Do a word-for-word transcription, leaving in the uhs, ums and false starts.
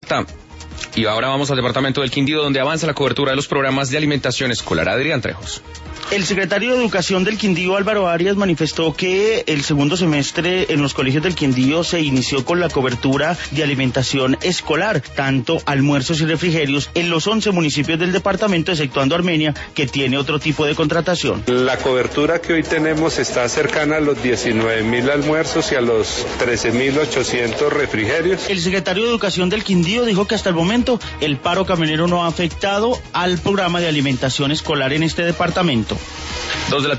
Y ahora vamos al departamento del Quindío, donde avanza la cobertura de los programas de alimentación escolar. Adrián Trejos. El secretario de Educación del Quindío, Álvaro Arias, manifestó que el segundo semestre en los colegios del Quindío se inició con la cobertura de alimentación escolar, tanto almuerzos y refrigerios, en los once municipios del departamento, exceptuando Armenia, que tiene otro tipo de contratación. La cobertura que hoy tenemos está cercana a los diecinueve mil almuerzos y a los trece mil ochocientos refrigerios. El secretario de Educación del Quindío dijo que hasta el momento el paro camionero no ha afectado al programa de alimentación escolar en este departamento. Dos de la